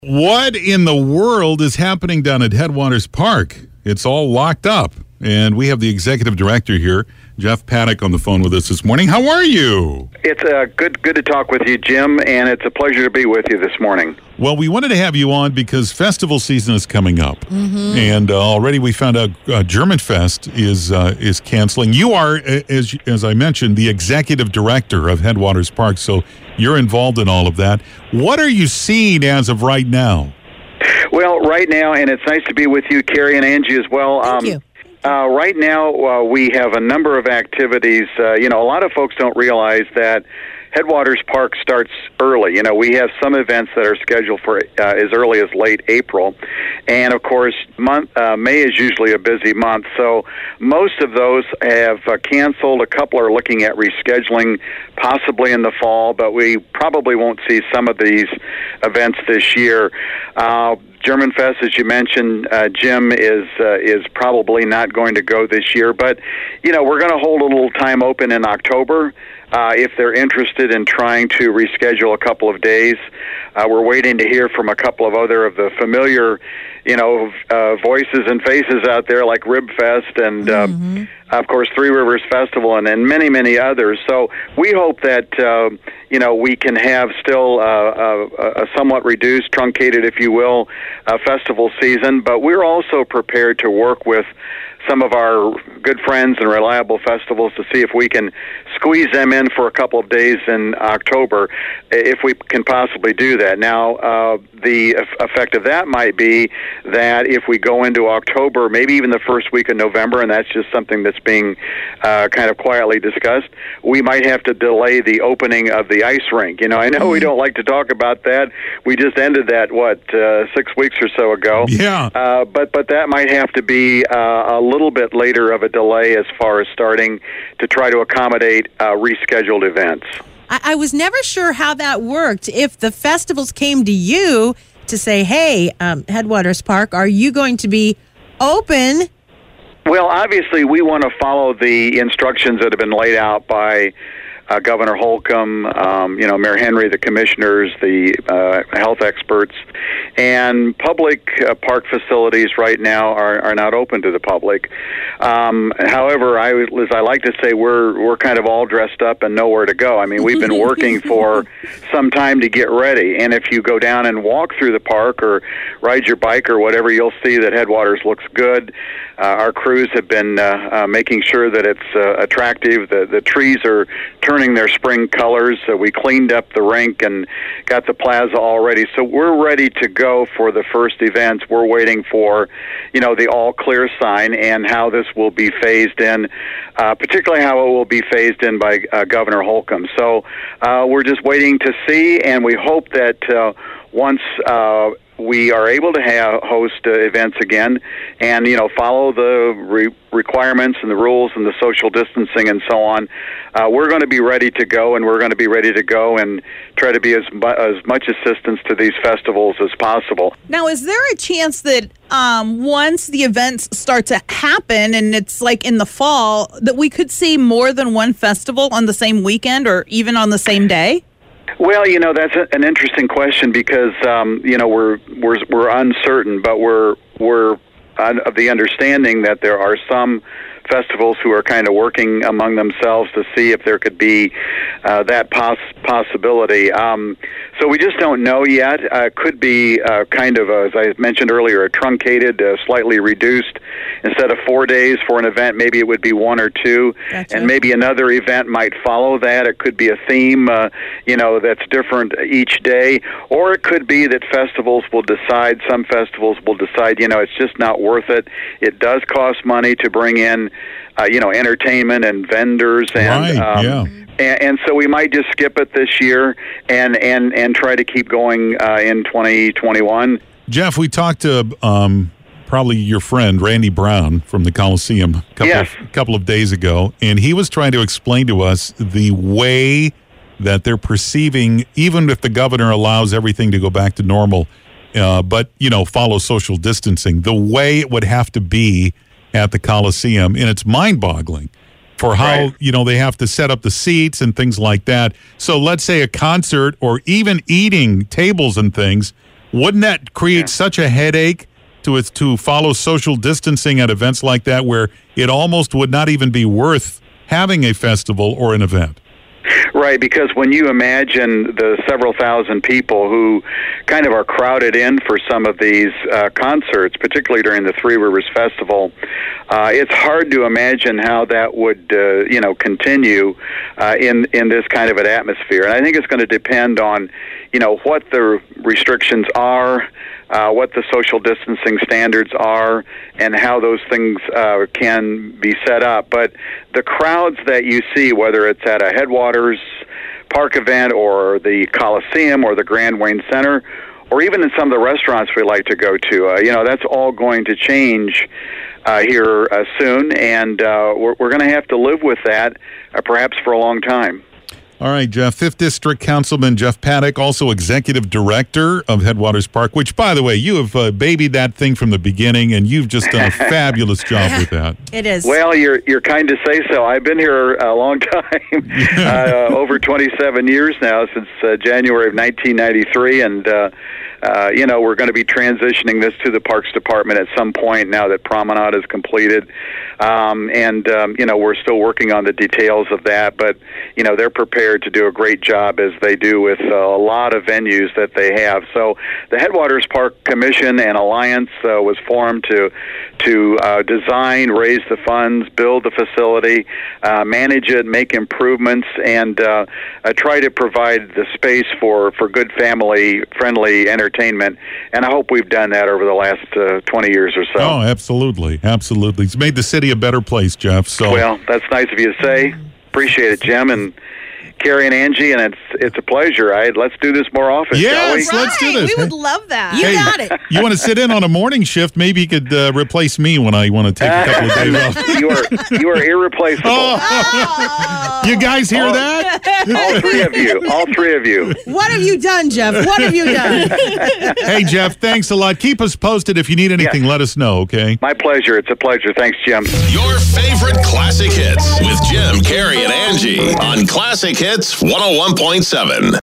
What in the world is happening down at Headwaters Park? It's all locked up. And we have the executive director here, Jeff Paddock, on the phone with us this morning. How are you? It's good to talk with you, Jim, and it's a pleasure to be with you this morning. Well, we wanted to have you on because festival season is coming up. Mm-hmm. And already we found out German Fest is canceling. You are, as I mentioned, the executive director of Headwaters Park, so you're involved in all of that. What are you seeing as of right now? Well, right now, and it's nice to be with you, Carrie and Angie, as well. Thank you. Right now, we have a number of activities. A lot of folks don't realize that Headwaters Park starts early. We have some events that are scheduled for as early as late April. And, of course, May is usually a busy month. So most of those have canceled. A couple are looking at rescheduling, possibly in the fall, but we probably won't see some of these events this year. German Fest, as you mentioned, Jim, is probably not going to go this year. But, we're going to hold a little time open in October if they're interested in trying to reschedule a couple of days. We're waiting to hear from a couple of other of the familiar, voices and faces out there like Rib Fest and, of course, Three Rivers Festival and many, many others. So we hope that, we can have still a somewhat reduced, truncated, if you will, festival season. But we're also prepared to work with some of our good friends and reliable festivals to see if we can squeeze them in for a couple of days in October, if we can possibly do that. Now, the effect of that might be that if we go into October, maybe even the first week of November, and that's just something that's being kind of quietly discussed, we might have to delay the opening of the ice rink. I know we don't like to talk about that. We just ended that, 6 weeks or so ago. Yeah. But that might have to be a little bit later of a delay as far as starting to try to accommodate rescheduled events. I was never sure how that worked. If the festivals came to you to say, hey, Headwaters Park, are you going to be open? Well, obviously, we want to follow the instructions that have been laid out by Governor Holcomb, Mayor Henry, the commissioners, the health experts, and public park facilities right now are not open to the public. However, as I like to say, we're kind of all dressed up and nowhere to go. I mean, we've been working for some time to get ready, and if you go down and walk through the park or ride your bike or whatever, you'll see that Headwaters looks good. Our crews have been making sure that it's attractive. The trees are turning their spring colors. So we cleaned up the rink and got the plaza all ready. So we're ready to go for the first events. We're waiting for, the all clear sign and how this will be phased in, particularly how it will be phased in by Governor Holcomb. So we're just waiting to see, and we hope that once we are able to host events again and, follow the requirements and the rules and the social distancing and so on, we're going to be ready to go, and we're going to be ready to go and try to be as much assistance to these festivals as possible. Now, is there a chance that once the events start to happen and it's like in the fall, that we could see more than one festival on the same weekend or even on the same day? Well, that's an interesting question because we're uncertain, but we're of the understanding that there are some festivals who are kind of working among themselves to see if there could be that possibility. So we just don't know yet. It could be kind of, as I mentioned earlier, a truncated, slightly reduced. Instead of 4 days for an event, maybe it would be 1 or 2. Gotcha. And maybe another event might follow that. It could be a theme, that's different each day. Or it could be that some festivals will decide, it's just not worth it. It does cost money to bring in, entertainment and vendors. And, right, yeah. And so we might just skip it this year and try to keep going in 2021. Jeff, we talked to probably your friend Randy Brown from the Coliseum a couple of days ago, and he was trying to explain to us the way that they're perceiving, even if the governor allows everything to go back to normal, but follow social distancing, the way it would have to be at the Coliseum, and it's mind-boggling for how, they have to set up the seats and things like that. So let's say a concert or even eating tables and things Wouldn't that create such a headache to follow social distancing at events like that, where it almost would not even be worth having a festival or an event? Right, because when you imagine the several thousand people who kind of are crowded in for some of these concerts, particularly during the Three Rivers Festival, it's hard to imagine how that would, continue in this kind of an atmosphere. And I think it's going to depend on, what the restrictions are, what the social distancing standards are, and how those things can be set up. But the crowds that you see, whether it's at a Headwaters Park event or the Coliseum or the Grand Wayne Center, or even in some of the restaurants we like to go to, that's all going to change here soon, and we're going to have to live with that perhaps for a long time. All right, Jeff. 5th District Councilman Jeff Paddock, also Executive Director of Headwaters Park, which, by the way, you have babied that thing from the beginning, and you've just done a fabulous job with that. It is. Well, you're kind to say so. I've been here a long time, over 27 years now, since January of 1993, and we're going to be transitioning this to the Parks Department at some point now that Promenade is completed. We're still working on the details of that, but, they're prepared to do a great job, as they do with a lot of venues that they have. So the Headwaters Park Commission and Alliance was formed to design, raise the funds, build the facility, manage it, make improvements, and try to provide the space for good family-friendly entertainment. And I hope we've done that over the last 20 years or so. Oh, absolutely. Absolutely. It's made the city a better place, Jeff. So. Well, that's nice of you to say. Appreciate it, Jim, and Carrie and Angie, and it's a pleasure. Let's do this more often, shall we? Yes, let's do this. We would love that. You got it. You want to sit in on a morning shift? Maybe you could replace me when I want to take a couple of days off. You are irreplaceable. You guys hear that? All three of you. What have you done, Jeff? What have you done? Hey, Jeff, thanks a lot. Keep us posted. If you need anything, let us know, okay? My pleasure. It's a pleasure. Thanks, Jim. Your favorite classic hits with Jim, Carrie, and Angie on Classic Hits 101.7.